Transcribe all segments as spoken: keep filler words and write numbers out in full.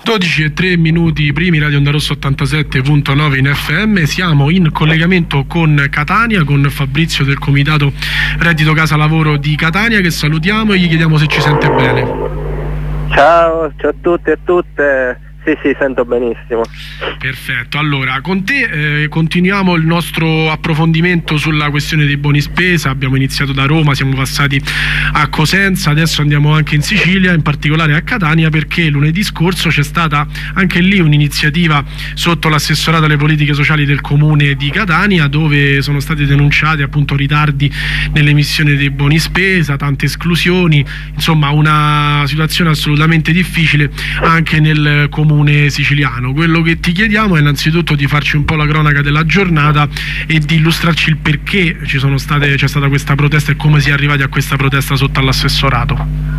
dodici e tre minuti primi, Radio Onda Rossa ottantasette virgola nove in F M. Siamo in collegamento con Catania, con Fabrizio del Comitato Reddito Casa Lavoro di Catania, che salutiamo e gli chiediamo se ci sente bene. Ciao, ciao a tutti e a tutte. Sì, sì, sento benissimo. Perfetto, allora con te eh, continuiamo il nostro approfondimento sulla questione dei buoni spesa. Abbiamo iniziato da Roma, siamo passati a Cosenza, adesso andiamo anche in Sicilia, in particolare a Catania, perché lunedì scorso c'è stata anche lì un'iniziativa sotto l'assessorato alle politiche sociali del comune di Catania, dove sono stati denunciati appunto ritardi nell'emissione dei buoni spesa, tante esclusioni, insomma una situazione assolutamente difficile anche nel comune siciliano. Quello che ti chiediamo è innanzitutto di farci un po' la cronaca della giornata e di illustrarci il perché ci sono state, c'è stata questa protesta e come si è arrivati a questa protesta sotto all'assessorato.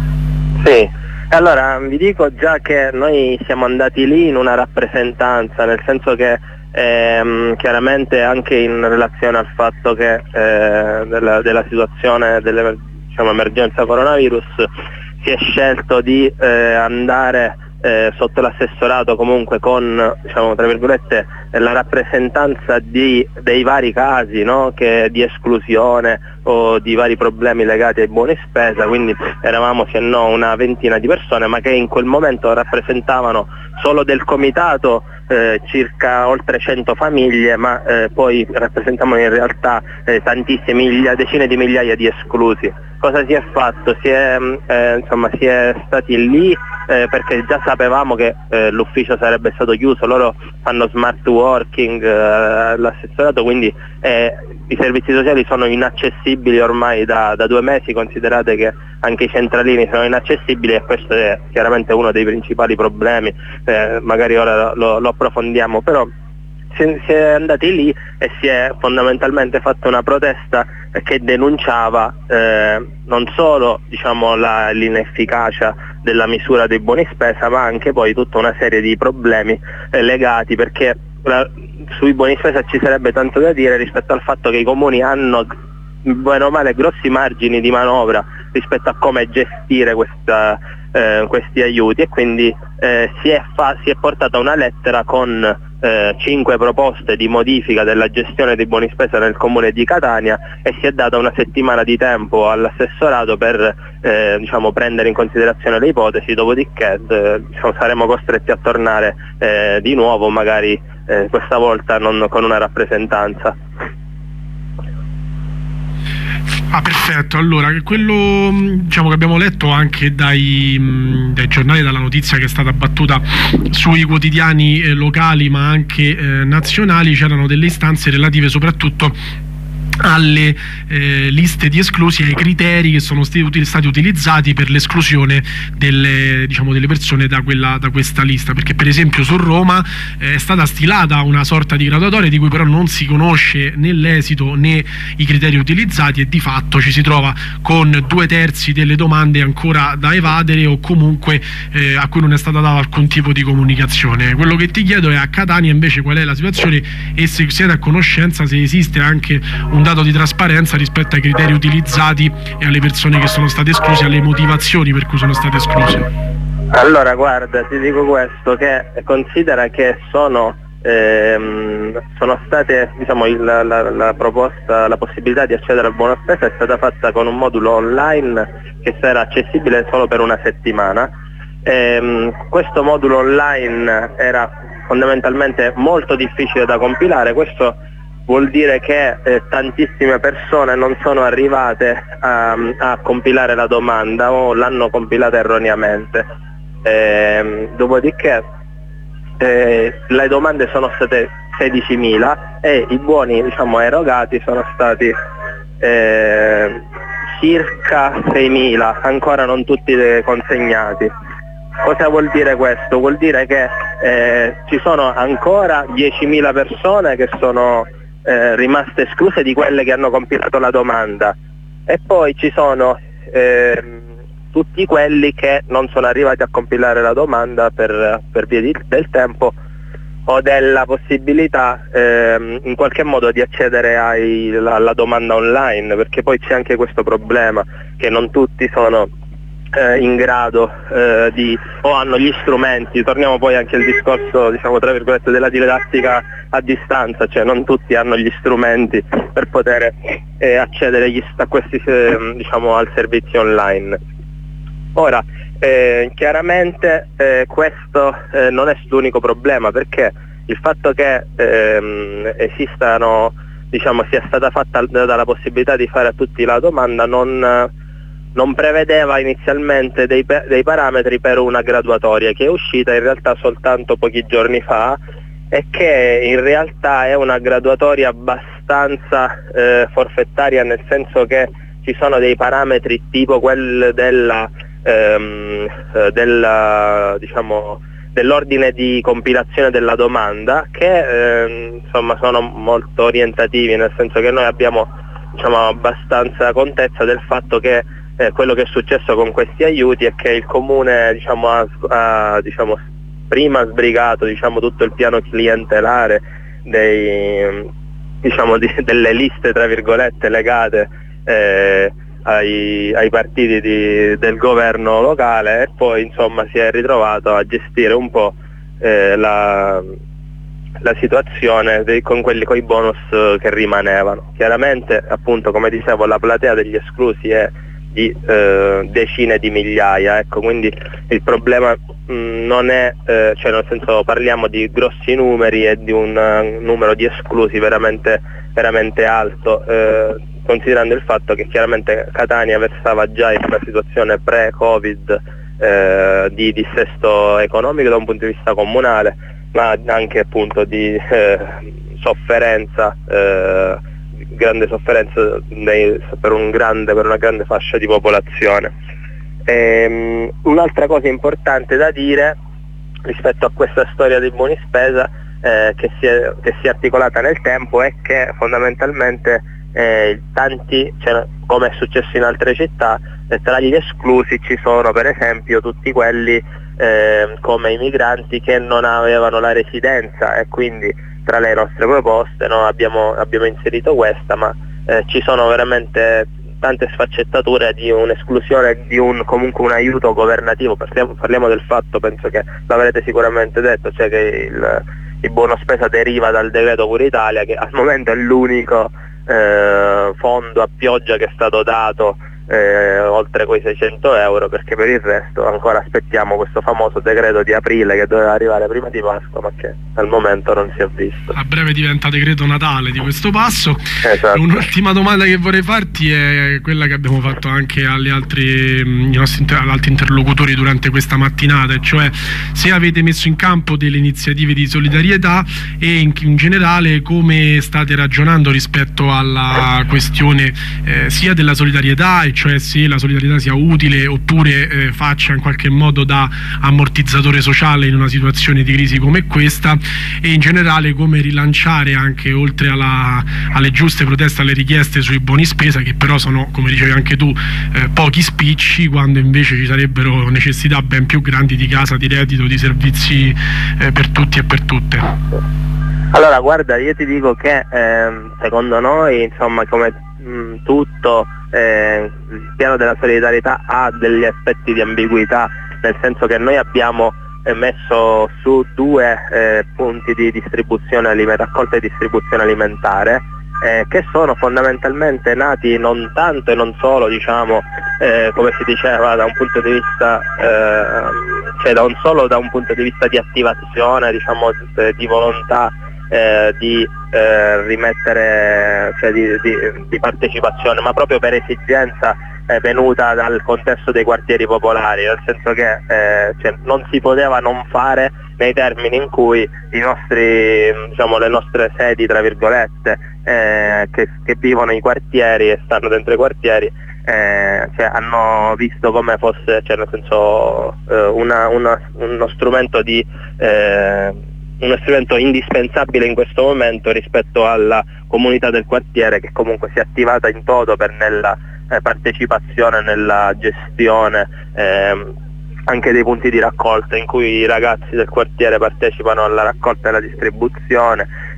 Sì, allora vi dico già che noi siamo andati lì in una rappresentanza, nel senso che ehm, chiaramente anche in relazione al fatto che eh, della, della situazione dell'emergenza coronavirus si è scelto di eh, andare Eh, sotto l'assessorato comunque con, diciamo, tra virgolette, la rappresentanza di, dei vari casi, no? che, di esclusione o di vari problemi legati ai buoni spesa, quindi eravamo se no una ventina di persone, ma che in quel momento rappresentavano solo del comitato eh, circa oltre cento famiglie, ma eh, poi rappresentavano in realtà eh, tantissime, miglia, decine di migliaia di esclusi. Cosa si è fatto? Si è, eh, insomma, si è stati lì eh, perché già sapevamo che eh, l'ufficio sarebbe stato chiuso, loro fanno smart working eh, all'assessorato, quindi eh, i servizi sociali sono inaccessibili ormai da, da due mesi, considerate che anche i centralini sono inaccessibili e questo è chiaramente uno dei principali problemi, eh, magari ora lo, lo approfondiamo, però si è andati lì e si è fondamentalmente fatta una protesta che denunciava eh, non solo, diciamo, la, l'inefficacia della misura dei buoni spesa, ma anche poi tutta una serie di problemi eh, legati, perché la, sui buoni spesa ci sarebbe tanto da dire rispetto al fatto che i comuni hanno bene o male grossi margini di manovra rispetto a come gestire questa, eh, questi aiuti, e quindi eh, si, è fa- si è portata una lettera con Eh, cinque proposte di modifica della gestione dei buoni spesa nel comune di Catania e si è data una settimana di tempo all'assessorato per eh, diciamo, prendere in considerazione le ipotesi, dopodiché eh, diciamo, saremo costretti a tornare eh, di nuovo, magari eh, questa volta non con una rappresentanza. Ah, perfetto. Allora, quello, diciamo, che abbiamo letto anche dai, dai giornali, dalla notizia che è stata battuta sui quotidiani eh, locali ma anche eh, nazionali, c'erano delle istanze relative soprattutto alle eh, liste di esclusi e ai criteri che sono stati, stati utilizzati per l'esclusione delle, diciamo, delle persone da, quella, da questa lista, perché per esempio su Roma eh, è stata stilata una sorta di graduatoria di cui però non si conosce né l'esito né i criteri utilizzati, e di fatto ci si trova con due terzi delle domande ancora da evadere o comunque eh, a cui non è stata data alcun tipo di comunicazione. Quello che ti chiedo è a Catania invece qual è la situazione e se siete a conoscenza, se esiste anche un dato di trasparenza rispetto ai criteri utilizzati e alle persone che sono state escluse, alle motivazioni per cui sono state escluse. Allora guarda, ti dico questo, che considera che sono ehm, sono state, diciamo, il, la, la proposta, la possibilità di accedere al buono spesa è stata fatta con un modulo online che sarà accessibile solo per una settimana. Ehm, questo modulo online era fondamentalmente molto difficile da compilare, questo vuol dire che eh, tantissime persone non sono arrivate a, a compilare la domanda o l'hanno compilata erroneamente. Eh, dopodiché eh, le domande sono state sedicimila e i buoni, diciamo, erogati sono stati eh, circa seimila, ancora non tutti consegnati. Cosa vuol dire questo? Vuol dire che eh, ci sono ancora diecimila persone che sono Eh, rimaste escluse di quelle che hanno compilato la domanda, e poi ci sono eh, tutti quelli che non sono arrivati a compilare la domanda per, per via di, del tempo o della possibilità eh, in qualche modo di accedere alla domanda online, perché poi c'è anche questo problema che non tutti sono eh, in grado eh, di, o hanno gli strumenti. Torniamo poi anche al discorso, diciamo tra virgolette, della didattica a distanza, cioè non tutti hanno gli strumenti per poter eh, accedere agli, a questi eh, diciamo al servizio online. Ora eh, chiaramente eh, questo eh, non è l'unico problema, perché il fatto che ehm, esistano, diciamo, sia stata fatta dalla possibilità di fare a tutti la domanda non, non prevedeva inizialmente dei, dei parametri per una graduatoria che è uscita in realtà soltanto pochi giorni fa, e che in realtà è una graduatoria abbastanza eh, forfettaria, nel senso che ci sono dei parametri tipo quelli della, ehm, della diciamo dell'ordine di compilazione della domanda, che eh, insomma sono molto orientativi, nel senso che noi abbiamo, diciamo, abbastanza contezza del fatto che eh, quello che è successo con questi aiuti è che il comune, diciamo, ha, ha diciamo, prima sbrigato, diciamo, tutto il piano clientelare dei, diciamo, di, delle liste tra virgolette legate eh, Ai, ai partiti di, del governo locale, e poi insomma si è ritrovato a gestire un po' eh, la, la situazione dei, con quelli coi bonus che rimanevano. Chiaramente, appunto, come dicevo, la platea degli esclusi è di eh, decine di migliaia, ecco, quindi il problema mh, non è, eh, cioè nel senso, parliamo di grossi numeri e di un uh, numero di esclusi veramente, veramente alto, eh, considerando il fatto che chiaramente Catania versava già in una situazione pre-Covid eh, di dissesto economico da un punto di vista comunale, ma anche appunto di eh, sofferenza, eh, grande sofferenza nei, per, un grande, per una grande fascia di popolazione. Ehm, un'altra cosa importante da dire rispetto a questa storia dei buoni spesa eh, che, si è, che si è articolata nel tempo è che fondamentalmente Eh, tanti, cioè, come è successo in altre città, eh, tra gli esclusi ci sono per esempio tutti quelli eh, come i migranti che non avevano la residenza, e quindi tra le nostre proposte no, abbiamo, abbiamo inserito questa, ma eh, ci sono veramente tante sfaccettature di un'esclusione, di un comunque un aiuto governativo. Parliamo, parliamo del fatto, penso che l'avrete sicuramente detto, cioè che il, il buono spesa deriva dal decreto Cura Italia, che al momento è l'unico Eh, fondo a pioggia che è stato dato eh, oltre quei seicento euro, perché per il resto ancora aspettiamo questo famoso decreto di aprile che doveva arrivare prima di Pasqua, ma che al momento non si è visto. A breve diventa decreto Natale di questo passo. Esatto. Un'ultima domanda che vorrei farti è quella che abbiamo fatto anche alle altre, i nostri inter- agli altri interlocutori durante questa mattinata, cioè se avete messo in campo delle iniziative di solidarietà e in, in generale come state ragionando rispetto alla questione eh, sia della solidarietà, e cioè se la solidarietà sia utile oppure eh, faccia in qualche modo da ammortizzatore sociale in una situazione di crisi come questa, e in generale come rilanciare anche, oltre alla, alle giuste proteste, alle richieste sui buoni spesa, che però sono, come dicevi anche tu, eh, pochi spicci, quando invece ci sarebbero necessità ben più grandi di casa, di reddito, di servizi eh, per tutti e per tutte. Allora guarda, io ti dico che ehm, secondo noi, insomma, come mh, tutto eh, il piano della solidarietà ha degli aspetti di ambiguità, nel senso che noi abbiamo eh, messo su due eh, punti di distribuzione alimentare, raccolta e distribuzione alimentare, eh, che sono fondamentalmente nati non tanto e non solo, diciamo, eh, come si diceva, da un punto di vista eh, cioè da un solo da un punto di vista di attivazione, diciamo, di volontà Eh, di eh, rimettere, cioè di, di, di partecipazione, ma proprio per esigenza eh, venuta dal contesto dei quartieri popolari, nel senso che eh, cioè, non si poteva non fare nei termini in cui i nostri, diciamo, le nostre sedi, tra virgolette, eh, che, che vivono i quartieri e stanno dentro i quartieri, eh, cioè, hanno visto come fosse, cioè, nel senso, eh, una, una, uno strumento di eh, uno strumento indispensabile in questo momento rispetto alla comunità del quartiere, che comunque si è attivata in toto per nella eh, partecipazione, nella gestione eh, anche dei punti di raccolta, in cui i ragazzi del quartiere partecipano alla raccolta e alla distribuzione,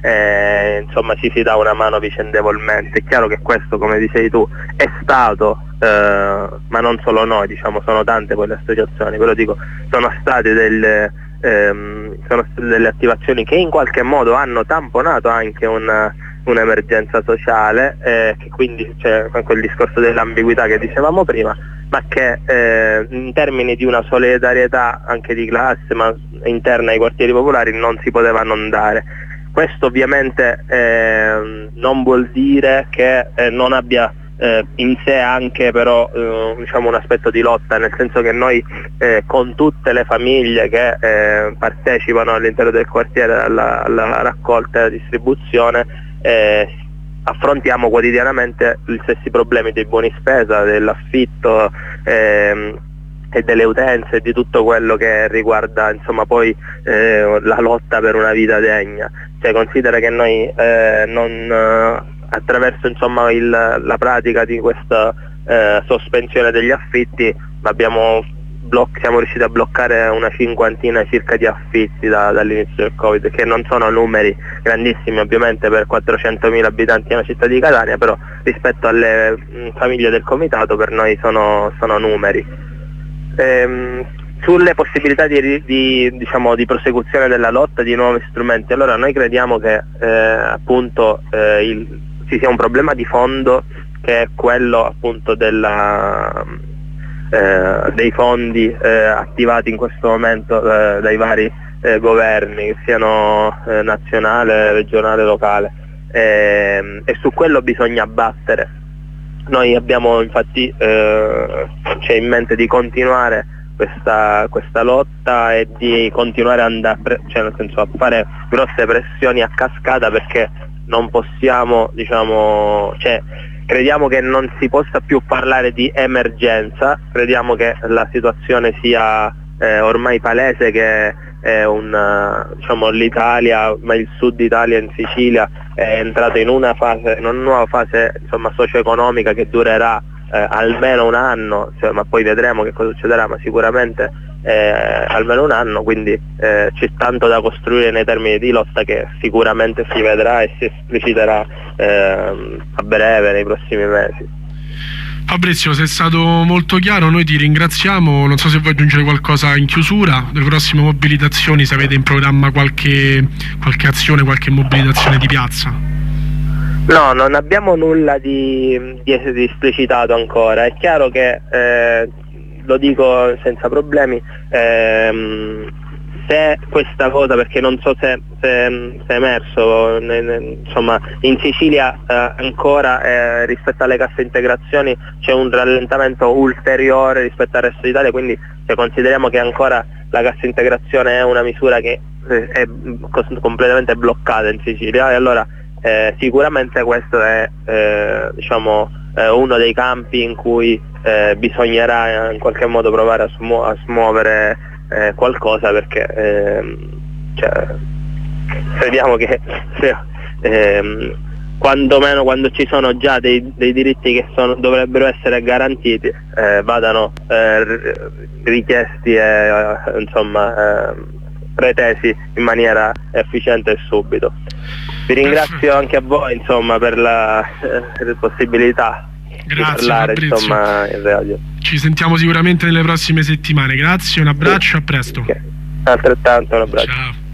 eh, insomma ci si dà una mano vicendevolmente. È chiaro che questo, come dicevi tu, è stato, eh, ma non solo noi, diciamo, sono tante poi le associazioni, però dico, sono state delle, ehm, sono state delle attivazioni che in qualche modo hanno tamponato anche una un'emergenza sociale, eh, che quindi c'è cioè, quel discorso dell'ambiguità che dicevamo prima, ma che eh, in termini di una solidarietà anche di classe, ma interna ai quartieri popolari, non si poteva non dare. Questo ovviamente eh, non vuol dire che eh, non abbia eh, in sé anche però eh, diciamo un aspetto di lotta, nel senso che noi eh, con tutte le famiglie che eh, partecipano all'interno del quartiere alla, alla raccolta e alla distribuzione Eh, affrontiamo quotidianamente gli stessi problemi dei buoni spesa, dell'affitto ehm, e delle utenze e di tutto quello che riguarda insomma poi eh, la lotta per una vita degna. Cioè, considera che noi eh, non, eh, attraverso insomma il, la pratica di questa eh, sospensione degli affitti abbiamo siamo riusciti a bloccare una cinquantina circa di affitti da, dall'inizio del Covid, che non sono numeri grandissimi ovviamente per quattrocentomila abitanti nella città di Catania, però rispetto alle mh, famiglie del comitato per noi sono, sono numeri. Ehm, sulle possibilità di, di, diciamo, di prosecuzione della lotta, di nuovi strumenti, allora noi crediamo che eh, appunto eh, il, ci sia un problema di fondo, che è quello appunto della Eh, dei fondi eh, attivati in questo momento eh, dai vari eh, governi, che siano eh, nazionale, regionale, locale, eh, e su quello bisogna battere. Noi abbiamo infatti eh, c'è in mente di continuare questa, questa lotta e di continuare a andare, cioè nel senso a fare grosse pressioni a cascata, perché non possiamo, diciamo, cioè crediamo che non si possa più parlare di emergenza, crediamo che la situazione sia eh, ormai palese, che è un, diciamo, l'Italia, ma il sud Italia in Sicilia è entrato in una fase, in una nuova fase insomma socio-economica che durerà eh, almeno un anno, cioè, ma poi vedremo che cosa succederà, ma sicuramente eh, almeno un anno, quindi eh, c'è tanto da costruire nei termini di lotta, che sicuramente si vedrà e si espliciterà eh, a breve, nei prossimi mesi. Fabrizio, sei stato molto chiaro, noi ti ringraziamo. Non so se vuoi aggiungere qualcosa in chiusura delle prossime mobilitazioni, se avete in programma qualche, qualche azione, qualche mobilitazione di piazza. No, non abbiamo nulla di, di esplicitato ancora. È chiaro che eh, lo dico senza problemi, ehm, se questa cosa, perché non so se, se, se è emerso, ne, ne, insomma in Sicilia eh, ancora eh, rispetto alle casse integrazioni c'è un rallentamento ulteriore rispetto al resto d'Italia, quindi se consideriamo che ancora la cassa integrazione è una misura che eh, è completamente bloccata in Sicilia, e allora eh, sicuramente questo è eh, diciamo eh, uno dei campi in cui eh, bisognerà in qualche modo provare a, smu a smuovere eh, qualcosa, perché eh, cioè, crediamo che se, eh, quando meno quando ci sono già dei, dei diritti che sono, dovrebbero essere garantiti, eh, vadano eh, richiesti e eh, insomma eh, pretesi in maniera efficiente e subito. Vi ringrazio anche a voi insomma per la eh, possibilità Grazie, di parlare Fabrizio. insomma in radio. Ci sentiamo sicuramente nelle prossime settimane. Grazie, un abbraccio, a presto. Okay. Altrettanto un abbraccio. Ciao.